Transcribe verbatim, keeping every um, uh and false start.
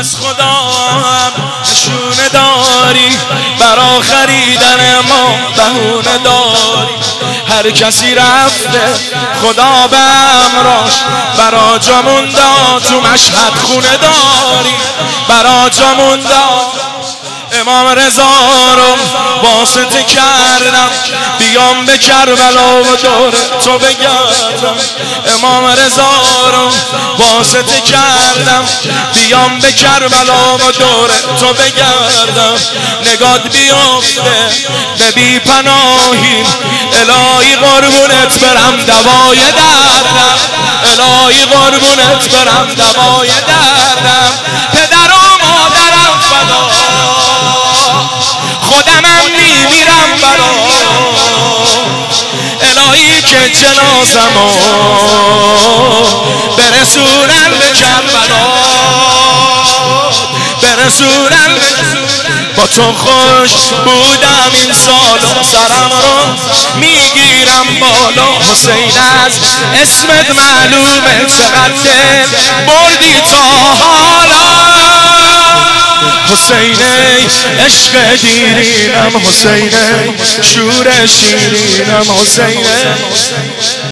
از خدا هم نشونه داری، برا خریدن ما بهونه داری. هر کسی رفته خدا به امراش، برا جامون داد تو مشهد خونه داری، برا جامون داد. امام رضا رو واسطه کردم بیام به کربلا و دور تو بگردم. امام رضا رو واسطه کردم بیام به کربلا و دور تو بگردم. نگات بیفته به بی پناهی، الهی قربونت برم دوای دردم، الهی قربونت برم دوای دردم. پدر و مادرم فدا، خودمم میمیرم برا، الهی که جنازمو برسونن به کربلا، برسونن. با تو خوش بودم این سالا، سرم رو میگیرم بالا. حسین از اسمت معلومه چقدر دل بردی تا حالا. حسین عشق دیرینم، حسین شور شیرینم، حسین